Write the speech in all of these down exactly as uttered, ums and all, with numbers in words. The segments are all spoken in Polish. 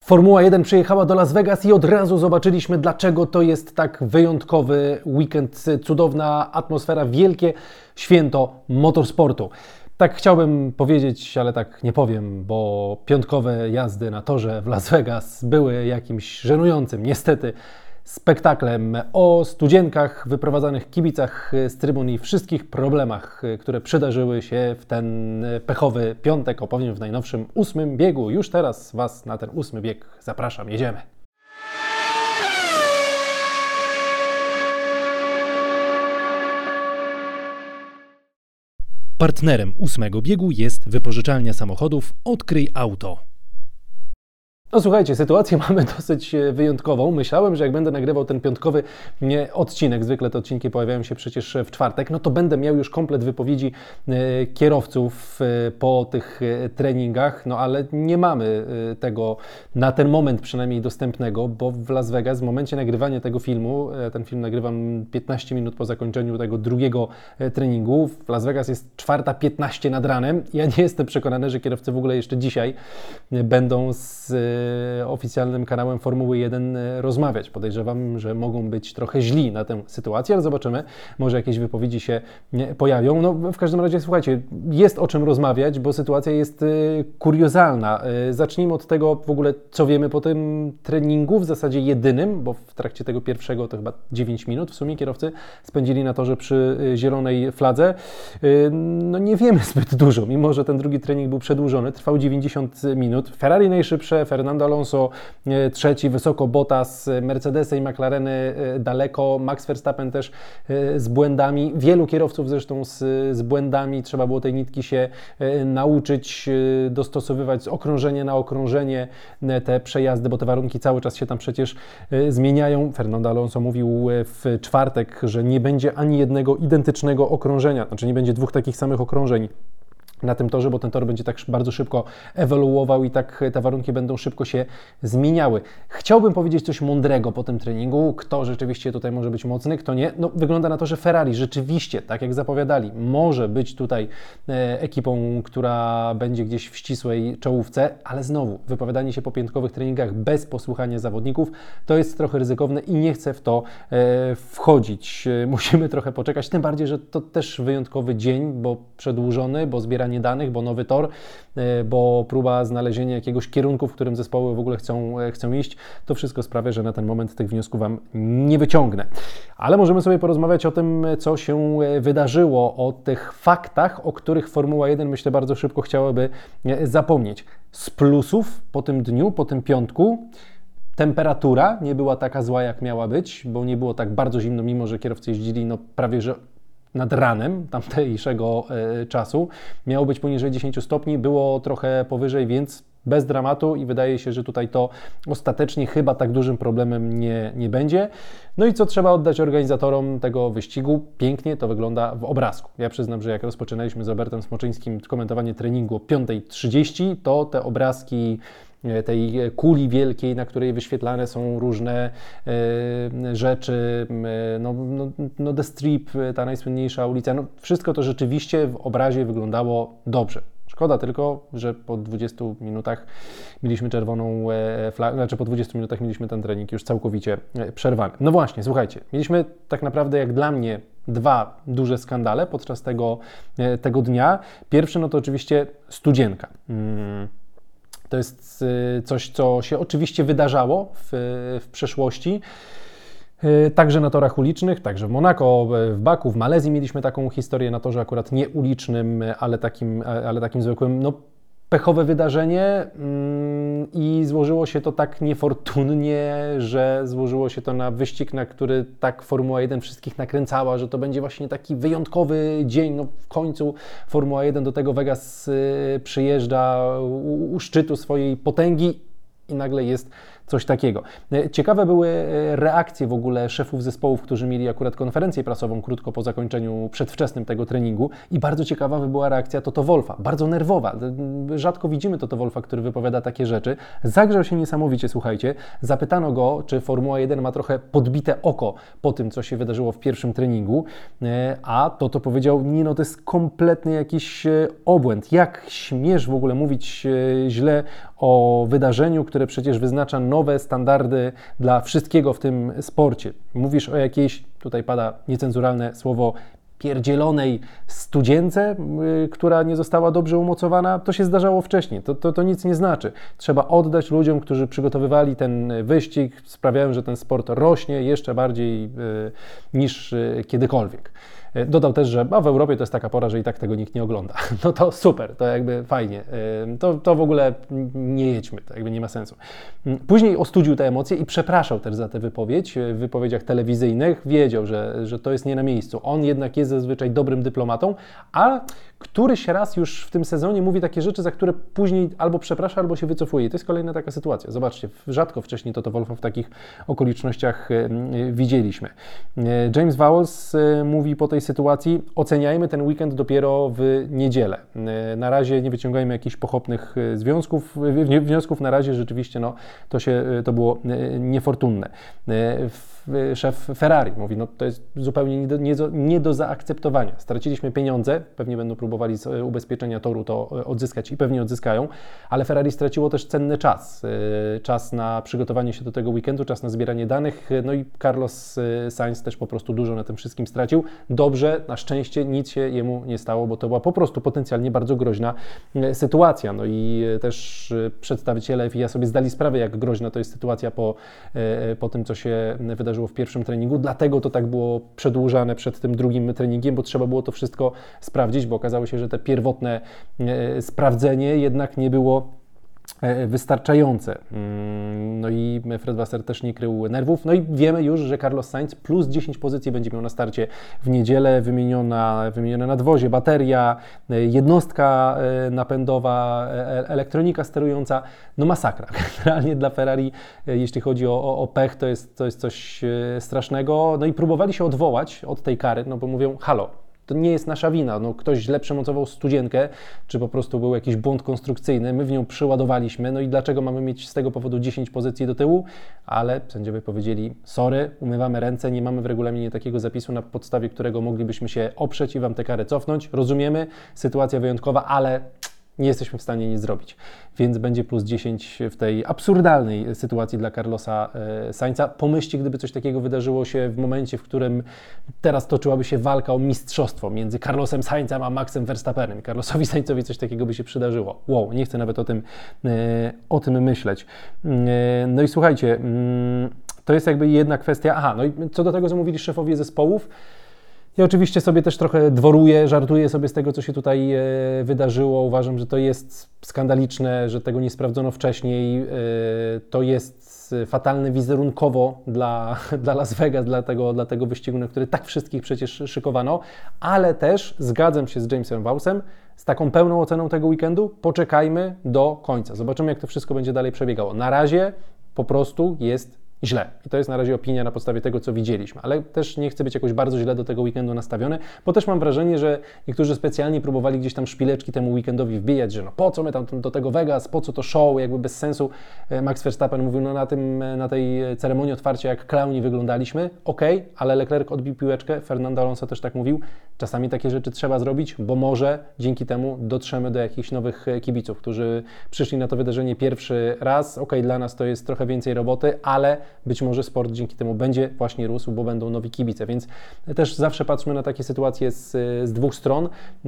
Formuła jeden przyjechała do Las Vegas i od razu zobaczyliśmy, dlaczego to jest tak wyjątkowy weekend, cudowna atmosfera, wielkie święto motorsportu. Tak chciałbym powiedzieć, ale tak nie powiem, bo piątkowe jazdy na torze w Las Vegas były jakimś żenującym, niestety, spektaklem o studzienkach, wyprowadzanych kibicach z trybun i wszystkich problemach, które przydarzyły się w ten pechowy piątek. Opowiem w najnowszym ósmym biegu. Już teraz Was na ten ósmy bieg zapraszam. Jedziemy! Partnerem ósmego biegu jest wypożyczalnia samochodów Odkryj Auto. No słuchajcie, sytuację mamy dosyć wyjątkową. Myślałem, że jak będę nagrywał ten piątkowy odcinek, zwykle te odcinki pojawiają się przecież w czwartek, no to będę miał już komplet wypowiedzi kierowców po tych treningach, no ale nie mamy tego na ten moment przynajmniej dostępnego, bo w Las Vegas w momencie nagrywania tego filmu, ten film nagrywam piętnaście minut po zakończeniu tego drugiego treningu, w Las Vegas jest czwarta piętnaście nad ranem. Ja nie jestem przekonany, że kierowcy w ogóle jeszcze dzisiaj będą z oficjalnym kanałem Formuły jeden rozmawiać. Podejrzewam, że mogą być trochę źli na tę sytuację, ale zobaczymy, może jakieś wypowiedzi się pojawią. No w każdym razie, słuchajcie, jest o czym rozmawiać, bo sytuacja jest kuriozalna. Zacznijmy od tego w ogóle, co wiemy po tym treningu, w zasadzie jedynym, bo w trakcie tego pierwszego to chyba dziewięć minut w sumie kierowcy spędzili na torze przy zielonej fladze. No nie wiemy zbyt dużo, mimo że ten drugi trening był przedłużony, trwał dziewięćdziesiąt minut. Ferrari najszybsze, Fernando Alonso trzeci, wysoko Bottas, Mercedesy i McLareny daleko, Max Verstappen też z błędami, wielu kierowców zresztą z, z błędami, trzeba było tej nitki się nauczyć, dostosowywać z okrążenia na okrążenie te przejazdy, bo te warunki cały czas się tam przecież zmieniają. Fernando Alonso mówił w czwartek, że nie będzie ani jednego identycznego okrążenia, znaczy nie będzie dwóch takich samych okrążeń na tym torze, bo ten tor będzie tak bardzo szybko ewoluował i tak te warunki będą szybko się zmieniały. Chciałbym powiedzieć coś mądrego po tym treningu, kto rzeczywiście tutaj może być mocny, kto nie. No wygląda na to, że Ferrari rzeczywiście, tak jak zapowiadali, może być tutaj e, ekipą, która będzie gdzieś w ścisłej czołówce, ale znowu, wypowiadanie się po piątkowych treningach bez posłuchania zawodników, to jest trochę ryzykowne i nie chcę w to e, wchodzić. E, musimy trochę poczekać, tym bardziej, że to też wyjątkowy dzień, bo przedłużony, bo zbieranie danych, bo nowy tor, bo próba znalezienia jakiegoś kierunku, w którym zespoły w ogóle chcą, chcą iść, to wszystko sprawia, że na ten moment tych wniosków Wam nie wyciągnę. Ale możemy sobie porozmawiać o tym, co się wydarzyło, o tych faktach, o których Formuła jeden, myślę, bardzo szybko chciałaby zapomnieć. Z plusów po tym dniu, po tym piątku, temperatura nie była taka zła, jak miała być, bo nie było tak bardzo zimno, mimo że kierowcy jeździli no prawie że nad ranem tamtejszego e, czasu. Miało być poniżej dziesięć stopni, było trochę powyżej, więc bez dramatu i wydaje się, że tutaj to ostatecznie chyba tak dużym problemem nie, nie będzie. No i co trzeba oddać organizatorom tego wyścigu? Pięknie to wygląda w obrazku. Ja przyznam, że jak rozpoczynaliśmy z Robertem Smoczyńskim komentowanie treningu o piąta trzydzieści, to te obrazki tej kuli wielkiej, na której wyświetlane są różne e, rzeczy, e, no, no, no The Strip, ta najsłynniejsza ulica, no wszystko to rzeczywiście w obrazie wyglądało dobrze. Szkoda tylko, że po dwudziestu minutach mieliśmy czerwoną flagę, znaczy po dwudziestu minutach mieliśmy ten trening już całkowicie przerwany. No właśnie, słuchajcie, mieliśmy tak naprawdę jak dla mnie dwa duże skandale podczas tego, tego dnia. Pierwszy no to oczywiście studzienka. Hmm. To jest coś, co się oczywiście wydarzało w, w przeszłości, także na torach ulicznych, także w Monako, w Baku, w Malezji mieliśmy taką historię na torze akurat nie ulicznym, ale takim, ale takim zwykłym, no pechowe wydarzenie i złożyło się to tak niefortunnie, że złożyło się to na wyścig, na który tak Formuła jeden wszystkich nakręcała, że to będzie właśnie taki wyjątkowy dzień. No w końcu Formuła jeden do tego Vegas przyjeżdża u, u szczytu swojej potęgi i nagle jest coś takiego. Ciekawe były reakcje w ogóle szefów zespołów, którzy mieli akurat konferencję prasową krótko po zakończeniu przedwczesnym tego treningu i bardzo ciekawa była reakcja Toto Wolffa, bardzo nerwowa. Rzadko widzimy Toto Wolffa, który wypowiada takie rzeczy. Zagrzał się niesamowicie, słuchajcie. Zapytano go, czy Formuła jeden ma trochę podbite oko po tym, co się wydarzyło w pierwszym treningu, a Toto powiedział, nie no, to jest kompletny jakiś obłęd. Jak śmiesz w ogóle mówić źle o wydarzeniu, które przecież wyznacza nowe standardy dla wszystkiego w tym sporcie. Mówisz o jakiejś, tutaj pada niecenzuralne słowo, pierdzielonej studzience, yy, która nie została dobrze umocowana, to się zdarzało wcześniej. To, to, to nic nie znaczy. Trzeba oddać ludziom, którzy przygotowywali ten wyścig, sprawiają, że ten sport rośnie jeszcze bardziej yy, niż yy, kiedykolwiek. Dodał też, że a w Europie to jest taka pora, że i tak tego nikt nie ogląda. No to super, to jakby fajnie. To, to w ogóle nie jedźmy, to jakby nie ma sensu. Później ostudził te emocje i przepraszał też za tę wypowiedź w wypowiedziach telewizyjnych. Wiedział, że, że to jest nie na miejscu. On jednak jest zazwyczaj dobrym dyplomatą, a któryś raz już w tym sezonie mówi takie rzeczy, za które później albo przeprasza, albo się wycofuje. I to jest kolejna taka sytuacja. Zobaczcie, rzadko wcześniej Toto Wolffa w takich okolicznościach widzieliśmy. James Vowles mówi po tej sytuacji, oceniajmy ten weekend dopiero w niedzielę. Na razie nie wyciągajmy jakichś pochopnych związków, wniosków, na razie rzeczywiście no, to, się, to było niefortunne. Szef Ferrari mówi, no to jest zupełnie nie do, nie, do, nie do zaakceptowania. Straciliśmy pieniądze, pewnie będą próbowali z ubezpieczenia toru to odzyskać i pewnie odzyskają, ale Ferrari straciło też cenny czas. Czas na przygotowanie się do tego weekendu, czas na zbieranie danych, no i Carlos Sainz też po prostu dużo na tym wszystkim stracił. Dobrze, na szczęście nic się jemu nie stało, bo to była po prostu potencjalnie bardzo groźna sytuacja. No i też przedstawiciele F I A sobie zdali sprawę, jak groźna to jest sytuacja po, po tym, co się wydarzyło w pierwszym treningu, dlatego to tak było przedłużane przed tym drugim treningiem, bo trzeba było to wszystko sprawdzić, bo okazało się, że te pierwotne e, sprawdzenie jednak nie było e, wystarczające. No i Fred Vasseur też nie krył nerwów. No i wiemy już, że Carlos Sainz plus dziesięć pozycji będzie miał na starcie w niedzielę, wymieniona, wymienione nadwozie, bateria, jednostka napędowa, elektronika sterująca, no masakra. Generalnie dla Ferrari, jeśli chodzi o, o, o pech, to jest, to jest coś strasznego. No i próbowali się odwołać od tej kary, no bo mówią, halo, to nie jest nasza wina, no ktoś źle przemocował studzienkę, czy po prostu był jakiś błąd konstrukcyjny, my w nią przyładowaliśmy, no i dlaczego mamy mieć z tego powodu dziesięć pozycji do tyłu? Ale sędziowie powiedzieli, sorry, umywamy ręce, nie mamy w regulaminie takiego zapisu, na podstawie którego moglibyśmy się oprzeć i Wam tę karę cofnąć, rozumiemy, sytuacja wyjątkowa, ale nie jesteśmy w stanie nic zrobić, więc będzie plus dziesięć w tej absurdalnej sytuacji dla Carlosa Sainza. Pomyślcie, gdyby coś takiego wydarzyło się w momencie, w którym teraz toczyłaby się walka o mistrzostwo między Carlosem Sainzem a Maxem Verstappenem. Carlosowi Sainzowi coś takiego by się przydarzyło. Wow, nie chcę nawet o tym, o tym myśleć. No i słuchajcie, to jest jakby jedna kwestia. Aha, no i co do tego, co mówili szefowie zespołów, ja oczywiście sobie też trochę dworuję, żartuję sobie z tego, co się tutaj e, wydarzyło. Uważam, że to jest skandaliczne, że tego nie sprawdzono wcześniej. E, to jest fatalne wizerunkowo dla, dla Las Vegas, dla tego, dla tego wyścigu, na który tak wszystkich przecież szykowano, ale też zgadzam się z Jamesem Vowlesem, z taką pełną oceną tego weekendu. Poczekajmy do końca. Zobaczymy, jak to wszystko będzie dalej przebiegało. Na razie po prostu jest źle. I to jest na razie opinia na podstawie tego, co widzieliśmy. Ale też nie chcę być jakoś bardzo źle do tego weekendu nastawiony, bo też mam wrażenie, że niektórzy specjalnie próbowali gdzieś tam szpileczki temu weekendowi wbijać, że no po co my tam do tego Vegas, po co to show, jakby bez sensu. Max Verstappen mówił, no na tym, na tej ceremonii otwarcia jak klauni wyglądaliśmy, okej, okay, ale Leclerc odbił piłeczkę, Fernando Alonso też tak mówił, czasami takie rzeczy trzeba zrobić, bo może dzięki temu dotrzemy do jakichś nowych kibiców, którzy przyszli na to wydarzenie pierwszy raz, okej, okay, dla nas to jest trochę więcej roboty, ale być może sport dzięki temu będzie właśnie rósł, bo będą nowi kibice, więc też zawsze patrzmy na takie sytuacje z, z dwóch stron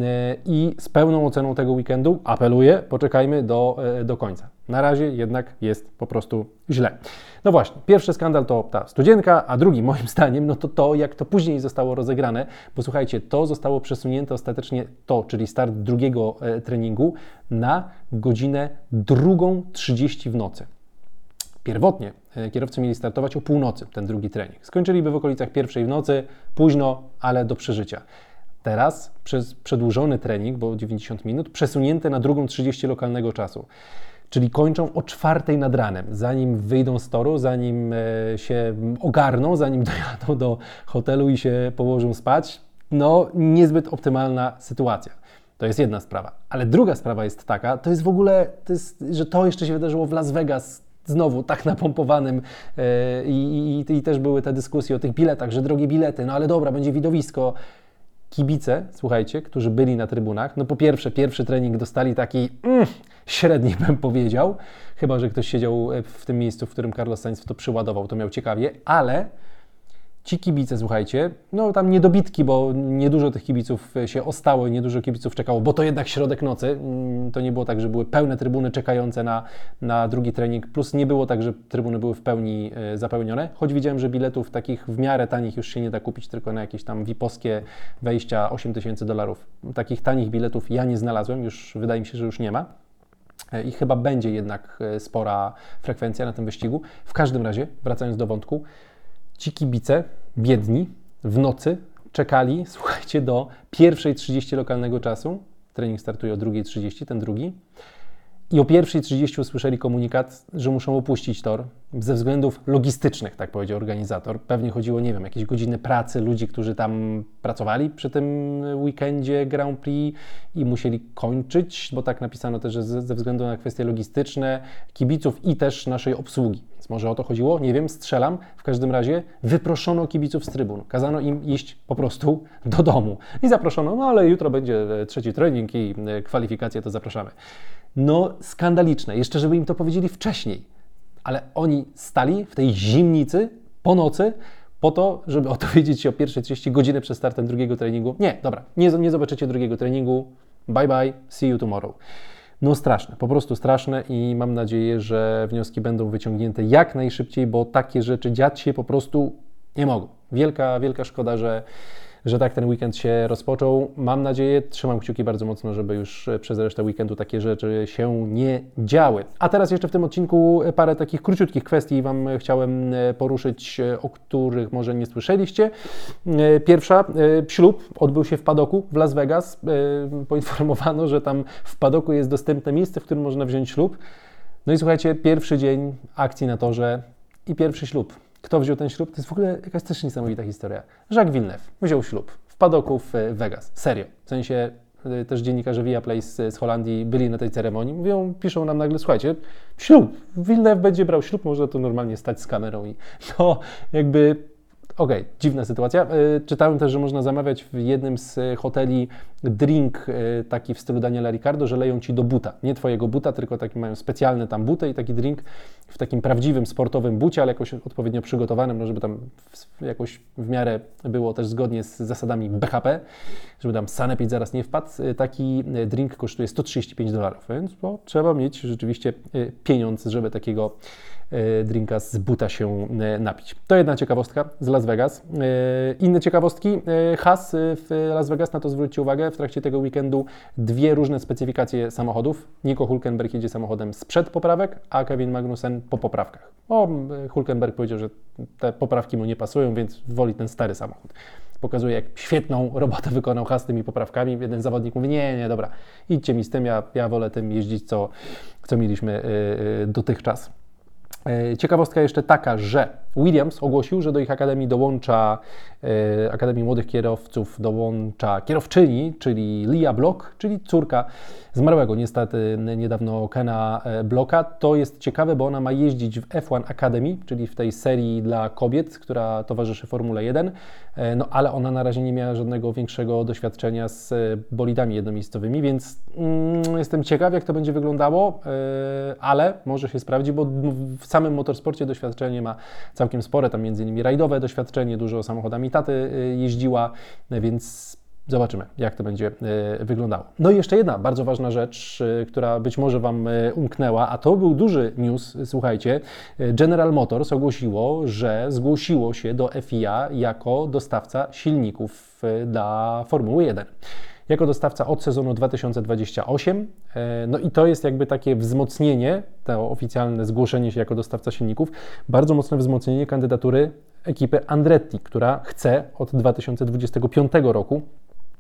i z pełną oceną tego weekendu apeluję, poczekajmy do, do końca. Na razie jednak jest po prostu źle. No właśnie, pierwszy skandal to ta studzienka, a drugi moim zdaniem no to to, jak to później zostało rozegrane, bo słuchajcie, to zostało przesunięte ostatecznie to, czyli start drugiego treningu na godzinę drugą trzydzieści w nocy. Pierwotnie kierowcy mieli startować o północy, ten drugi trening. Skończyliby w okolicach pierwszej w nocy, późno, ale do przeżycia. Teraz przez przedłużony trening, bo dziewięćdziesiąt minut, przesunięte na drugą trzydzieści lokalnego czasu. Czyli kończą o czwartej nad ranem, zanim wyjdą z toru, zanim się ogarną, zanim dojadą do hotelu i się położą spać. No, niezbyt optymalna sytuacja. To jest jedna sprawa. Ale druga sprawa jest taka, to jest w ogóle, to jest, że to jeszcze się wydarzyło w Las Vegas, znowu tak napompowanym yy, i, i, i też były te dyskusje o tych biletach, że drogie bilety, no ale dobra, będzie widowisko. Kibice, słuchajcie, którzy byli na trybunach, no po pierwsze, pierwszy trening dostali taki mm, średni, bym powiedział, chyba że ktoś siedział w tym miejscu, w którym Carlos Sainz to przyładował, to miał ciekawie, ale ci kibice, słuchajcie, no tam niedobitki, bo niedużo tych kibiców się ostało i niedużo kibiców czekało, bo to jednak środek nocy, to nie było tak, że były pełne trybuny czekające na, na drugi trening, plus nie było tak, że trybuny były w pełni zapełnione, choć widziałem, że biletów takich w miarę tanich już się nie da kupić, tylko na jakieś tam V I P-owskie wejścia osiem tysięcy dolarów. Takich tanich biletów ja nie znalazłem, już wydaje mi się, że już nie ma. I chyba będzie jednak spora frekwencja na tym wyścigu. W każdym razie, wracając do wątku, ci kibice, biedni, w nocy czekali, słuchajcie, do pierwszej trzydzieści lokalnego czasu. Trening startuje o drugiej trzydzieści, ten drugi. I o pierwszej trzydzieści usłyszeli komunikat, że muszą opuścić tor ze względów logistycznych, tak powiedział organizator. Pewnie chodziło, nie wiem, jakieś godziny pracy ludzi, którzy tam pracowali przy tym weekendzie Grand Prix i musieli kończyć, bo tak napisano też, że ze względu na kwestie logistyczne kibiców i też naszej obsługi. Więc może o to chodziło, nie wiem, strzelam. W każdym razie wyproszono kibiców z trybun. Kazano im iść po prostu do domu. I zaproszono, no ale jutro będzie trzeci trening i kwalifikacje, to zapraszamy. No skandaliczne. Jeszcze żeby im to powiedzieli wcześniej. Ale oni stali w tej zimnicy po nocy po to, żeby opowiedzieć się o pierwszej trzydzieści godziny przed startem drugiego treningu. Nie, dobra, nie, nie zobaczycie drugiego treningu. Bye bye, see you tomorrow. No straszne, po prostu straszne i mam nadzieję, że wnioski będą wyciągnięte jak najszybciej, bo takie rzeczy dziać się po prostu nie mogą. Wielka, wielka szkoda, że że tak ten weekend się rozpoczął. Mam nadzieję, trzymam kciuki bardzo mocno, żeby już przez resztę weekendu takie rzeczy się nie działy. A teraz jeszcze w tym odcinku parę takich króciutkich kwestii Wam chciałem poruszyć, o których może nie słyszeliście. Pierwsza, ślub odbył się w padoku w Las Vegas. Poinformowano, że tam w padoku jest dostępne miejsce, w którym można wziąć ślub. No i słuchajcie, pierwszy dzień akcji na torze i pierwszy ślub. Kto wziął ten ślub? To jest w ogóle jakaś też niesamowita historia. Jacques Villeneuve wziął ślub w padoku w Vegas. Serio. W sensie też dziennikarze Viaplay z, z Holandii byli na tej ceremonii. Mówią, piszą nam nagle, słuchajcie, ślub. Villeneuve będzie brał ślub, można tu normalnie stać z kamerą i no jakby okej, okay, dziwna sytuacja. Czytałem też, że można zamawiać w jednym z hoteli drink taki w stylu Daniela Ricciardo, że leją Ci do buta. Nie Twojego buta, tylko taki mają specjalne tam buty i taki drink w takim prawdziwym sportowym bucie, ale jakoś odpowiednio przygotowanym, no żeby tam jakoś w miarę było też zgodnie z zasadami B H P, żeby tam sanepid zaraz nie wpadł. Taki drink kosztuje sto trzydzieści pięć dolarów, więc no, trzeba mieć rzeczywiście pieniądz, żeby takiego drinka z buta się napić. To jedna ciekawostka z Las Vegas. Inne ciekawostki. Haas w Las Vegas, na to zwróćcie uwagę, w trakcie tego weekendu dwie różne specyfikacje samochodów. Nico Hülkenberg jedzie samochodem sprzed poprawek, a Kevin Magnussen po poprawkach. O, Hülkenberg powiedział, że te poprawki mu nie pasują, więc woli ten stary samochód. Pokazuje, jak świetną robotę wykonał Haas tymi poprawkami. Jeden zawodnik mówi, nie, nie, dobra, idźcie mi z tym, ja, ja wolę tym jeździć, co, co mieliśmy yy, dotychczas. Ciekawostka jeszcze taka, że Williams ogłosił, że do ich akademii dołącza, e, Akademii Młodych Kierowców dołącza kierowczyni, czyli Leah Block, czyli córka zmarłego niestety niedawno Kena Blocka. To jest ciekawe, bo ona ma jeździć w F jeden Academy, czyli w tej serii dla kobiet, która towarzyszy Formule jeden, e, no ale ona na razie nie miała żadnego większego doświadczenia z bolidami jednomiejscowymi, więc mm, jestem ciekaw, jak to będzie wyglądało, e, ale może się sprawdzi, bo w samym motorsporcie doświadczenie ma całkiem spore, tam między innymi rajdowe doświadczenie, dużo samochodami taty jeździła, więc zobaczymy, jak to będzie wyglądało. No i jeszcze jedna bardzo ważna rzecz, która być może Wam umknęła, a to był duży news, słuchajcie. General Motors ogłosiło, że zgłosiło się do F I A jako dostawca silników dla Formuły jeden. Jako dostawca od sezonu dwa tysiące dwudziestego ósmego. No i to jest jakby takie wzmocnienie, to oficjalne zgłoszenie się jako dostawca silników, bardzo mocne wzmocnienie kandydatury ekipy Andretti, która chce od dwa tysiące dwudziestego piątego roku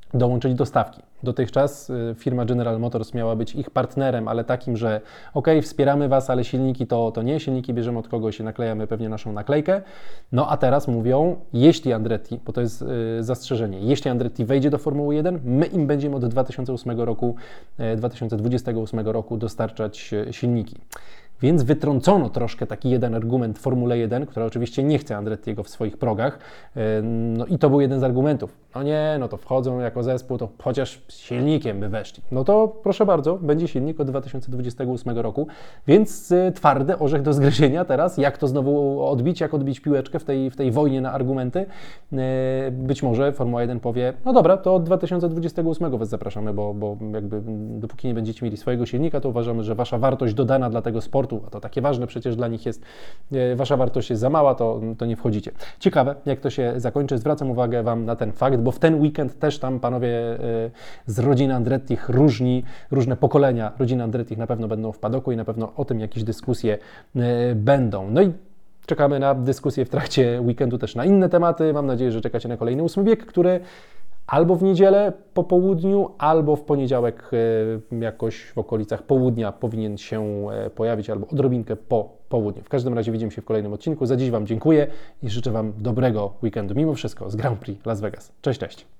dołączyć dostawki. Dotychczas firma General Motors miała być ich partnerem, ale takim, że ok, wspieramy Was, ale silniki to, to nie, silniki bierzemy od kogoś i naklejamy pewnie naszą naklejkę. No a teraz mówią, jeśli Andretti, bo to jest yy, zastrzeżenie, jeśli Andretti wejdzie do Formuły jeden, my im będziemy od dwa tysiące ósmego roku, yy, dwa tysiące dwudziestego ósmego roku dostarczać yy, silniki. Więc wytrącono troszkę taki jeden argument w Formule jeden, która oczywiście nie chce Andrettiego w swoich progach. No i to był jeden z argumentów. No nie, no to wchodzą jako zespół, to chociaż silnikiem by weszli. No to proszę bardzo, będzie silnik od dwa tysiące dwudziestego ósmego roku, więc twardy orzech do zgryzienia teraz, jak to znowu odbić, jak odbić piłeczkę w tej, w tej wojnie na argumenty. Być może Formuła jeden powie, no dobra, to od dwa tysiące dwudziestego ósmego Was zapraszamy, bo, bo jakby dopóki nie będziecie mieli swojego silnika, to uważamy, że Wasza wartość dodana dla tego sportu, a to takie ważne przecież dla nich jest, Wasza wartość jest za mała, to, to nie wchodzicie. Ciekawe, jak to się zakończy. Zwracam uwagę Wam na ten fakt, bo w ten weekend też tam panowie z rodziny Andrettich, różni, różne pokolenia rodziny Andrettich na pewno będą w padoku i na pewno o tym jakieś dyskusje będą. No i czekamy na dyskusję w trakcie weekendu też na inne tematy. Mam nadzieję, że czekacie na kolejny ósmy bieg, który albo w niedzielę po południu, albo w poniedziałek jakoś w okolicach południa powinien się pojawić, albo odrobinkę po południu. W każdym razie widzimy się w kolejnym odcinku. Za dziś Wam dziękuję i życzę Wam dobrego weekendu mimo wszystko z Grand Prix Las Vegas. Cześć, cześć!